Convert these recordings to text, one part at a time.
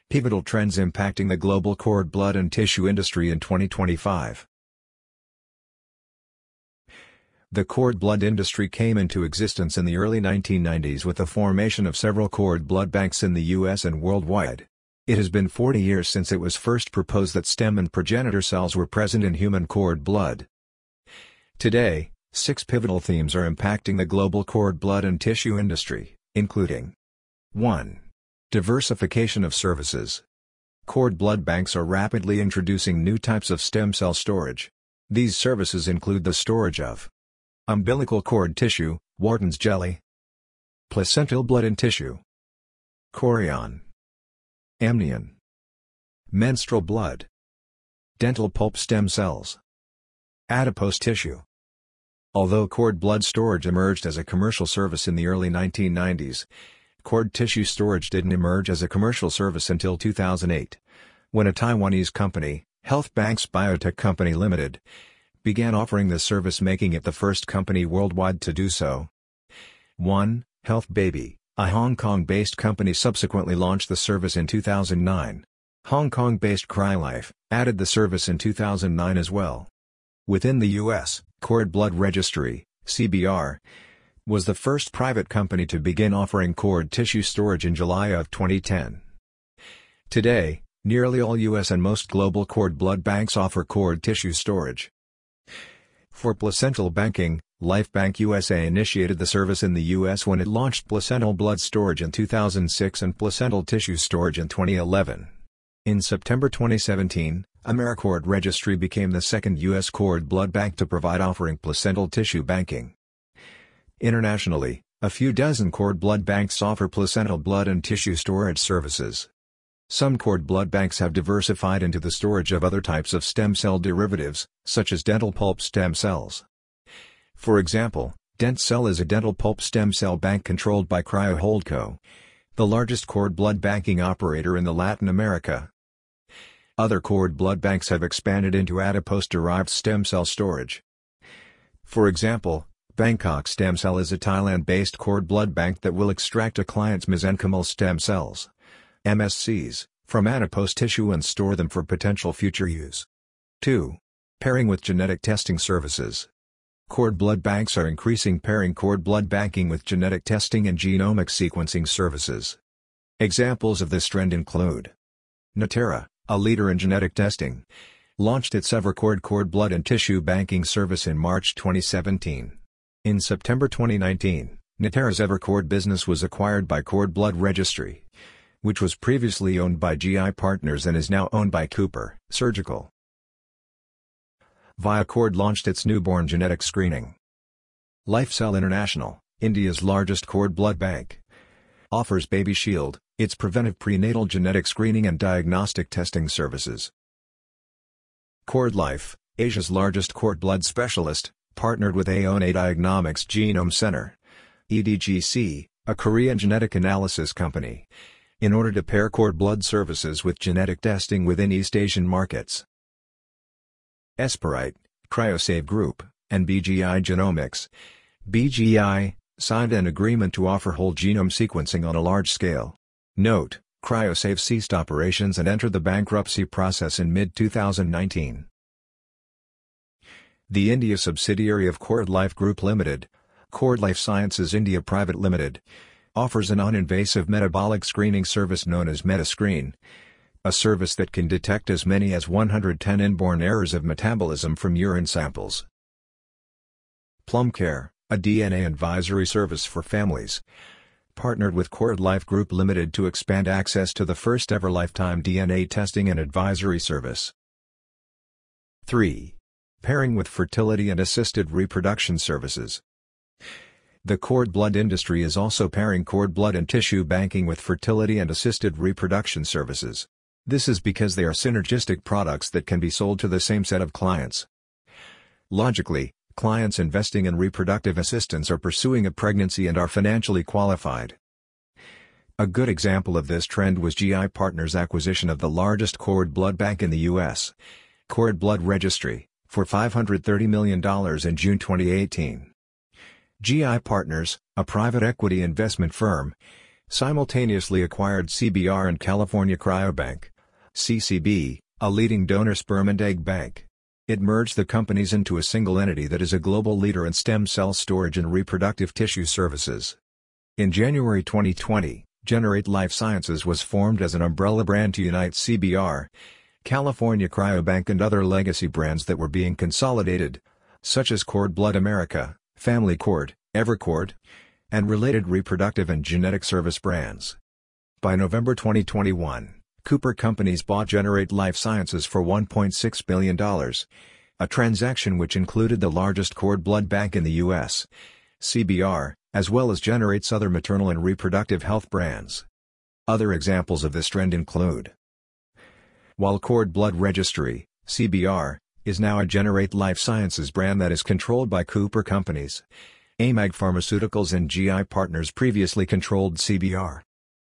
Pivotal trends impacting the global cord blood and tissue industry in 2025. The cord blood industry came into existence in the early 1990s with the formation of several cord blood banks in the US and worldwide. It has been 40 years since it was first proposed that stem and progenitor cells were present in human cord blood. Today, 6 pivotal themes are impacting the global cord blood and tissue industry, including 1. Diversification of services. Cord blood banks are rapidly introducing new types of stem cell storage. These services include the storage of umbilical cord tissue, Wharton's jelly, placental blood and tissue, chorion, amnion, menstrual blood, dental pulp stem cells, adipose tissue. Although cord blood storage emerged as a commercial service in the early 1990s, cord tissue storage didn't emerge as a commercial service until 2008, when a Taiwanese company, HealthBanks Biotech Company Limited, began offering this service, making it the first company worldwide to do so. 1. Health Baby, a Hong Kong-based company, subsequently launched the service in 2009. Hong Kong-based CryoLife added the service in 2009 as well. Within the U.S., Cord Blood Registry, CBR, was the first private company to begin offering cord tissue storage in July of 2010. Today, nearly all U.S. and most global cord blood banks offer cord tissue storage. For placental banking, LifeBank USA initiated the service in the U.S. when it launched placental blood storage in 2006 and placental tissue storage in 2011. In September 2017, AmeriCord Registry became the second U.S. cord blood bank to provide offering placental tissue banking. Internationally, a few dozen cord blood banks offer placental blood and tissue storage services. Some cord blood banks have diversified into the storage of other types of stem cell derivatives, such as dental pulp stem cells. For example, DentCell is a dental pulp stem cell bank controlled by Cryo Holdco, the largest cord blood banking operator in Latin America. Other cord blood banks have expanded into adipose-derived stem cell storage. For example, Bangkok Stem Cell is a Thailand-based cord blood bank that will extract a client's mesenchymal stem cells, MSCs, from adipose tissue and store them for potential future use. 2. Pairing with genetic testing services. Cord blood banks are increasing pairing cord blood banking with genetic testing and genomic sequencing services. Examples of this trend include Natera, a leader in genetic testing, launched its Evercord cord blood and tissue banking service in March 2017. In September 2019, Natera's Evercord business was acquired by Cord Blood Registry, which was previously owned by GI Partners and is now owned by Cooper Surgical. ViaCord launched its newborn genetic screening. LifeCell International, India's largest cord blood bank, offers Baby Shield, its preventive prenatal genetic screening and diagnostic testing services. CordLife, Asia's largest cord blood specialist, partnered with Aone Diagnomics Genome Center, EDGC, a Korean genetic analysis company, in order to pair cord blood services with genetic testing within East Asian markets. Esperite, Cryosave Group, and BGI Genomics, BGI, signed an agreement to offer whole genome sequencing on a large scale. Note, Cryosave ceased operations and entered the bankruptcy process in mid-2019. The India subsidiary of CordLife Group Limited, CordLife Sciences India Private Limited, offers a non-invasive metabolic screening service known as Metascreen, a service that can detect as many as 110 inborn errors of metabolism from urine samples. PlumCare, a DNA advisory service for families, partnered with CordLife Group Limited to expand access to the first-ever lifetime DNA testing and advisory service. 3. Pairing with fertility and assisted reproduction services. The cord blood industry is also pairing cord blood and tissue banking with fertility and assisted reproduction services. This is because they are synergistic products that can be sold to the same set of clients. Logically, clients investing in reproductive assistance are pursuing a pregnancy and are financially qualified. A good example of this trend was GI Partners' acquisition of the largest cord blood bank in the U.S., Cord Blood Registry, for $530 million in June 2018. GI Partners, a private equity investment firm, simultaneously acquired CBR and California Cryobank, CCB, a leading donor sperm and egg bank. It merged the companies into a single entity that is a global leader in stem cell storage and reproductive tissue services. In January 2020, Generate Life Sciences was formed as an umbrella brand to unite CBR, California Cryobank and other legacy brands that were being consolidated, such as Cord Blood America, Family Cord, Evercord, and related reproductive and genetic service brands. By November 2021, Cooper Companies bought Generate Life Sciences for $1.6 billion, a transaction which included the largest cord blood bank in the U.S., CBR, as well as Generate's other maternal and reproductive health brands. Other examples of this trend include: while Cord Blood Registry, CBR, is now a Generate Life Sciences brand that is controlled by Cooper Companies, AMAG Pharmaceuticals and GI Partners previously controlled CBR.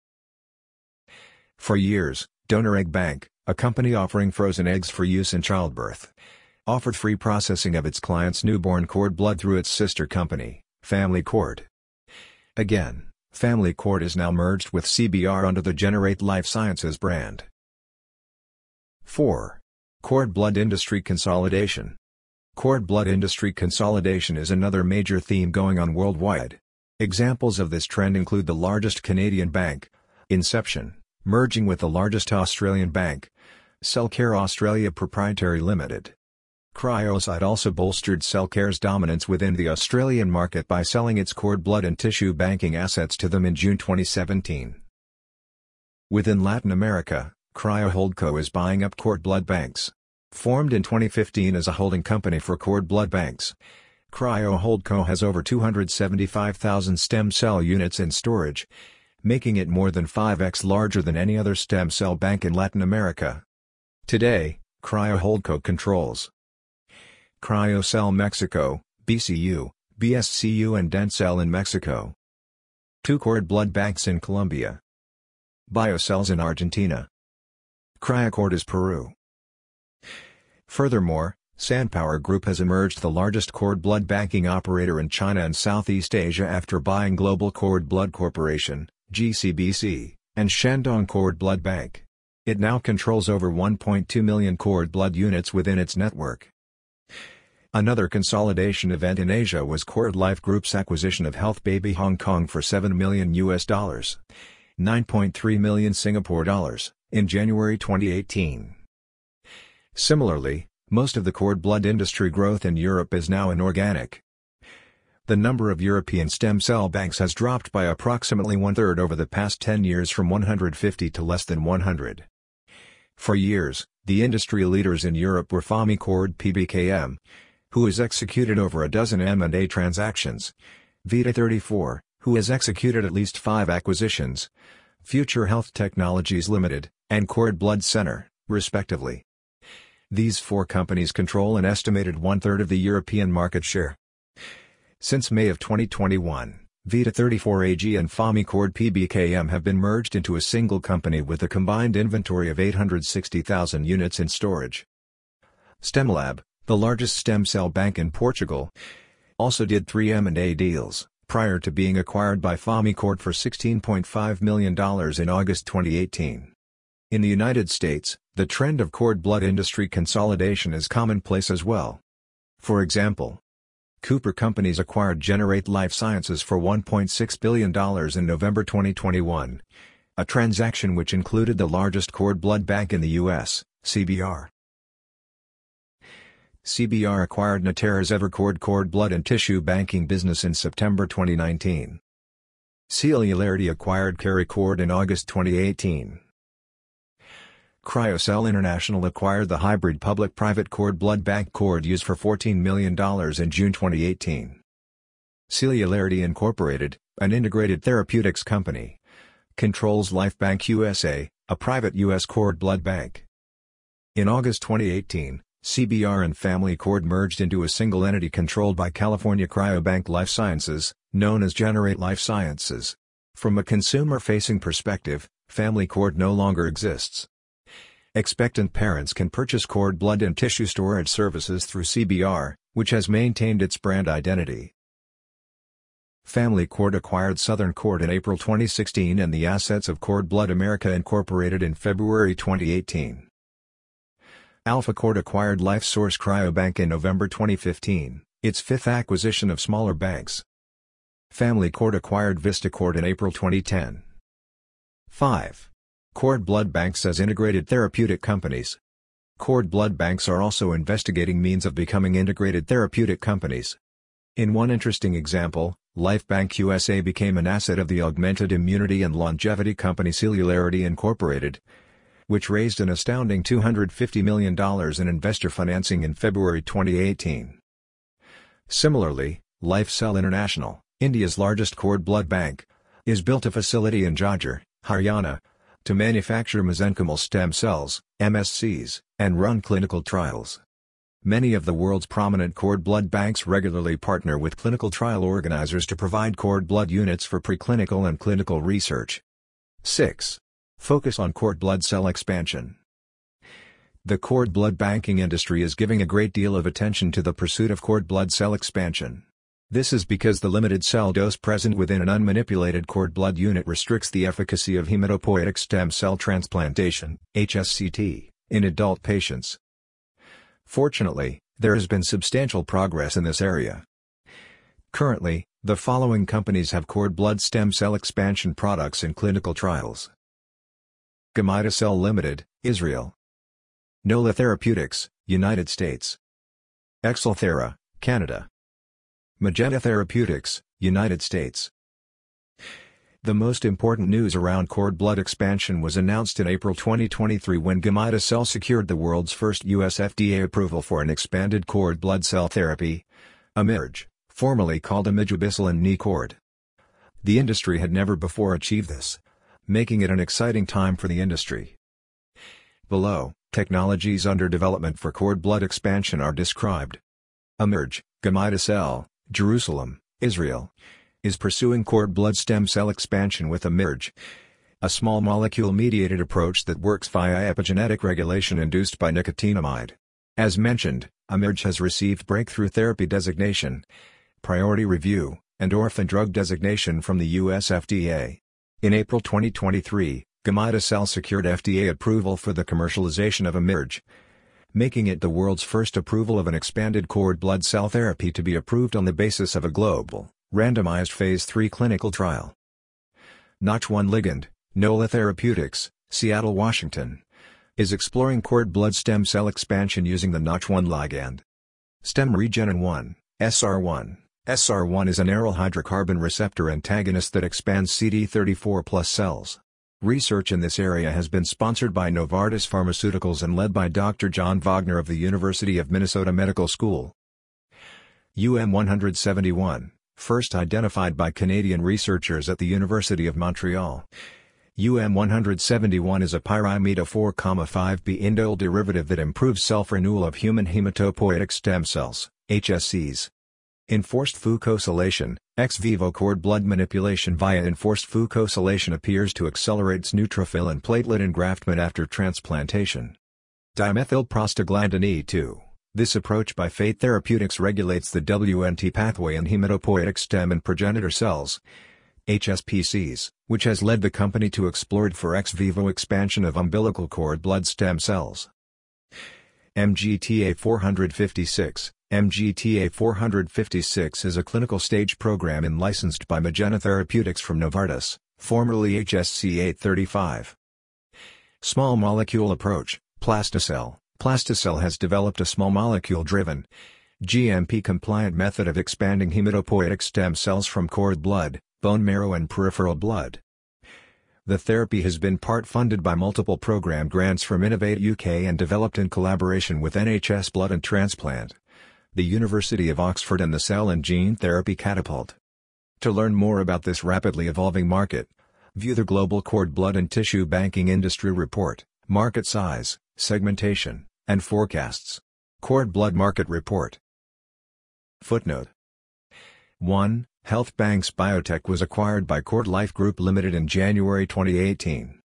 For years, Donor Egg Bank, a company offering frozen eggs for use in childbirth, offered free processing of its clients' newborn cord blood through its sister company, Family Cord. Again, Family Cord is now merged with CBR under the Generate Life Sciences brand. 4. Cord blood industry consolidation. Cord blood industry consolidation is another major theme going on worldwide. Examples of this trend include the largest Canadian bank, Inception, merging with the largest Australian bank, Cellcare Australia Proprietary Limited. Cryosite also bolstered Cellcare's dominance within the Australian market by selling its cord blood and tissue banking assets to them in June 2017. Within Latin America, Cryo Holdco is buying up cord blood banks. Formed in 2015 as a holding company for cord blood banks, Cryo Holdco has over 275,000 stem cell units in storage, making it more than 5x larger than any other stem cell bank in Latin America. Today, Cryo Holdco controls CryoCell Mexico, BCU, BSCU and Dentcell in Mexico. 2 cord blood banks in Colombia. BioCells in Argentina. Cryocord Peru. Furthermore, SunPower Group has emerged the largest cord blood banking operator in China and Southeast Asia after buying Global Cord Blood Corporation, GCBC, and Shandong Cord Blood Bank. It now controls over 1.2 million cord blood units within its network. Another consolidation event in Asia was Cord Life Group's acquisition of Health Baby Hong Kong for $7 million (9.3 million Singapore dollars) in January 2018. Similarly, most of the cord blood industry growth in Europe is now inorganic. The number of European stem cell banks has dropped by approximately one-third over the past 10 years from 150 to less than 100. For years, the industry leaders in Europe were Famicord PBKM, who has executed over a dozen M&A transactions, Vita34, who has executed at least 5 acquisitions, Future Health Technologies Limited, and Cord Blood Center, respectively. These 4 companies control an estimated one-third of the European market share. Since May of 2021, Vita34 AG and Famicord PBKM have been merged into a single company with a combined inventory of 860,000 units in storage. Stemlab, the largest stem cell bank in Portugal, also did 3 M&A deals, prior to being acquired by Famicord for $16.5 million in August 2018. In the United States, the trend of cord blood industry consolidation is commonplace as well. For example, Cooper Companies acquired Generate Life Sciences for $1.6 billion in November 2021, a transaction which included the largest cord blood bank in the U.S., CBR. CBR acquired Natera's Evercord cord blood and tissue banking business in September 2019. Celularity acquired Caricord in August 2018. Cryocell International acquired the hybrid public-private cord blood bank CordUse for $14 million in June 2018. Celularity Incorporated, an integrated therapeutics company, controls LifeBank USA, a private U.S. cord blood bank. In August 2018, CBR and Family Cord merged into a single entity controlled by California Cryobank Life Sciences, known as Generate Life Sciences. From a consumer-facing perspective, Family Cord no longer exists. Expectant parents can purchase cord blood and tissue storage services through CBR, which has maintained its brand identity. Family Cord acquired Southern Cord in April 2016 and the assets of Cord Blood America Incorporated in February 2018. Alpha Cord acquired LifeSource Cryobank in November 2015, its fifth acquisition of smaller banks. Family Cord acquired VistaCord in April 2010. 5. Cord Blood Banks as integrated therapeutic companies. Cord Blood Banks are also investigating means of becoming integrated therapeutic companies. In one interesting example, LifeBank USA became an asset of the augmented immunity and longevity company Cellularity Incorporated, which raised an astounding $250 million in investor financing in February 2018. Similarly, LifeCell International, India's largest cord blood bank, is built a facility in Jajur, Haryana, to manufacture mesenchymal stem cells, MSCs, and run clinical trials. Many of the world's prominent cord blood banks regularly partner with clinical trial organizers to provide cord blood units for preclinical and clinical research. 6. Focus on cord blood cell expansion. The cord blood banking industry is giving a great deal of attention to the pursuit of cord blood cell expansion. This is because the limited cell dose present within an unmanipulated cord blood unit restricts the efficacy of hematopoietic stem cell transplantation, HSCT, in adult patients. Fortunately, there has been substantial progress in this area. Currently, the following companies have cord blood stem cell expansion products in clinical trials. Gamida Limited, Israel. Nola Therapeutics, United States. Exelthera, Canada. Magenta Therapeutics, United States. The most important news around cord blood expansion was announced in April 2023 when Gamida Cell secured the world's first US FDA approval for an expanded cord blood cell therapy, Emerge, formerly called imidazobicillin N-cord. The industry had never before achieved this, making it an exciting time for the industry. Below, technologies under development for cord blood expansion are described. Emerge, Gamida Cell, Jerusalem, Israel, is pursuing cord blood stem cell expansion with Emerge, a small molecule-mediated approach that works via epigenetic regulation induced by nicotinamide. As mentioned, Emerge has received Breakthrough Therapy designation, Priority Review, and Orphan Drug designation from the US FDA. In April 2023, Gamida Cell secured FDA approval for the commercialization of Emerge, making it the world's first approval of an expanded cord blood cell therapy to be approved on the basis of a global, randomized Phase 3 clinical trial. Notch1 Ligand, Nola Therapeutics, Seattle, Washington, is exploring cord blood stem cell expansion using the Notch1 ligand. StemRegenin-1, SR1. SR1 is an aryl hydrocarbon receptor antagonist that expands CD34+ cells. Research in this area has been sponsored by Novartis Pharmaceuticals and led by Dr. John Wagner of the University of Minnesota Medical School. UM171, first identified by Canadian researchers at the University of Montreal. UM171 is a pyrimidine 4,5B indole derivative that improves self-renewal of human hematopoietic stem cells, HSCs. Enforced fucosylation, ex vivo cord blood manipulation via enforced fucosylation appears to accelerate neutrophil and platelet engraftment after transplantation. Dimethylprostaglandin E2. This approach by Fate Therapeutics regulates the WNT pathway in hematopoietic stem and progenitor cells, HSPCs, which has led the company to explore for ex vivo expansion of umbilical cord blood stem cells. MGTA 456. MGTA 456 is a clinical stage program licensed by Magenta Therapeutics from Novartis, formerly HSC 835. Small molecule approach, Plasticell. Plasticell has developed a small molecule-driven, GMP-compliant method of expanding hematopoietic stem cells from cord blood, bone marrow and peripheral blood. The therapy has been part funded by multiple program grants from Innovate UK and developed in collaboration with NHS Blood and Transplant, the University of Oxford and the Cell and Gene Therapy Catapult. To learn more about this rapidly evolving market, view the Global Cord Blood and Tissue Banking Industry Report, Market Size, Segmentation, and Forecasts. Cord Blood Market Report. Footnote 1. HealthBanks Biotech was acquired by Cord Life Group Limited in January 2018.